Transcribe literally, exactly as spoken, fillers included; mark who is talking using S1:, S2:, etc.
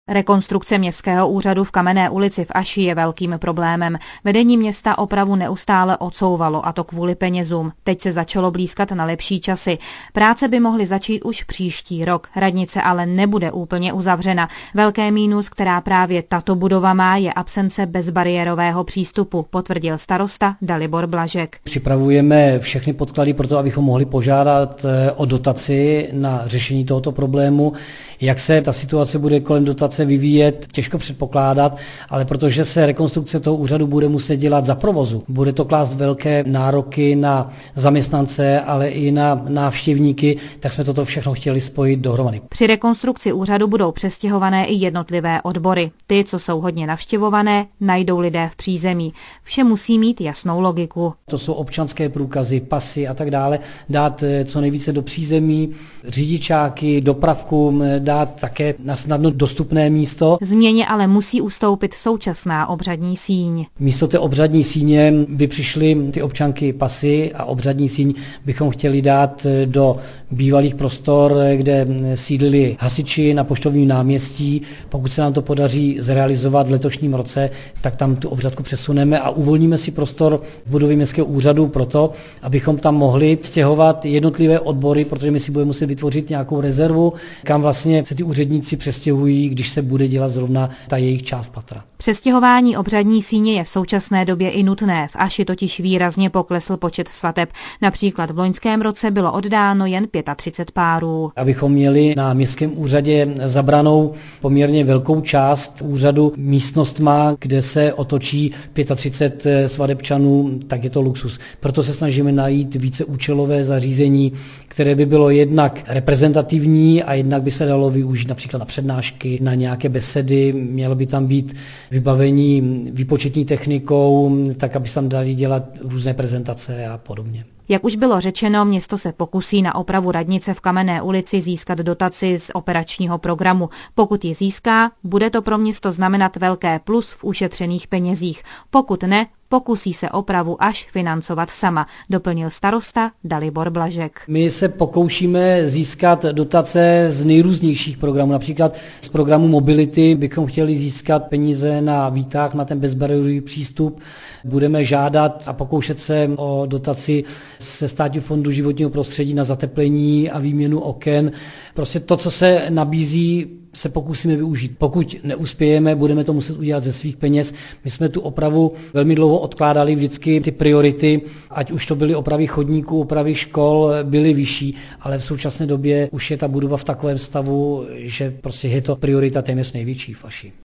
S1: Rekonstrukce městského úřadu v Kamenné ulici v Aši je velkým problémem. Vedení města opravu neustále odsouvalo, a to kvůli penězům. Teď se začalo blýskat na lepší časy. Práce by mohly začít už příští rok. Radnice ale nebude úplně uzavřena. Velké mínus, která právě tato budova má, je absence bezbariérového přístupu, potvrdil starosta Dalibor Blažek.
S2: Připravujeme všechny podklady pro to, abychom mohli požádat o dotaci na řešení tohoto problému. Jak se ta situace bude kolem dotace vyvíjet, těžko předpokládat, ale protože se rekonstrukce toho úřadu bude muset dělat za provozu, bude to klást velké nároky na zaměstnance, ale i na návštěvníky, tak jsme toto všechno chtěli spojit dohromady.
S1: Při rekonstrukci úřadu budou přestěhované i jednotlivé odbory. Ty, co jsou hodně navštěvované, najdou lidé v přízemí. Vše musí mít jasnou logiku.
S2: To jsou občanské průkazy, pasy a tak dále, dát co nejvíce do přízemí, řidičáky, dopravku, dát také na snadno dostupné místo.
S1: Změně ale musí ustoupit současná obřadní síň.
S2: Místo té obřadní síně by přišly ty občanky pasy a obřadní síň bychom chtěli dát do bývalých prostor, kde sídlili hasiči na Poštovním náměstí. Pokud se nám to podaří zrealizovat v letošním roce, tak tam tu obřadku přesuneme a uvolníme si prostor v budově městského úřadu proto, abychom tam mohli stěhovat jednotlivé odbory, protože my si budeme muset vytvořit nějakou rezervu, kam vlastně se ty úředníci přestěhují, když se bude dělat zrovna ta jejich část patra.
S1: Přestěhování obřadní síně je v současné době i nutné. V Aši totiž výrazně poklesl počet svateb. Například v loňském roce bylo oddáno jen třicet pět párů.
S2: Abychom měli na městském úřadě zabranou poměrně velkou část úřadu místnostma, kde se otočí třicet pět svatebčanů, tak je to luxus. Proto se snažíme najít víceúčelové zařízení, které by bylo jednak reprezentativní a jednak by se dalo využít například na přednášky, na nějaké besedy, mělo by tam být vybavení výpočetní technikou, tak aby se tam dali dělat různé prezentace a podobně.
S1: Jak už bylo řečeno, město se pokusí na opravu radnice v Kamenné ulici získat dotaci z operačního programu. Pokud ji získá, bude to pro město znamenat velké plus v ušetřených penězích. Pokud ne, pokusí se opravu až financovat sama, doplnil starosta Dalibor Blažek.
S2: My se pokoušíme získat dotace z nejrůznějších programů. Například z programu Mobility bychom chtěli získat peníze na výtah, na ten bezbariérový přístup. Budeme žádat a pokoušet se o dotaci ze Státního fondu životního prostředí na zateplení a výměnu oken. Prostě to, co se nabízí, se pokusíme využít. Pokud neuspějeme, budeme to muset udělat ze svých peněz. My jsme tu opravu velmi dlouho odkládali, vždycky ty priority, ať už to byly opravy chodníků, opravy škol, byly vyšší, ale v současné době už je ta budova v takovém stavu, že prostě je to priorita téměř největší v Aši.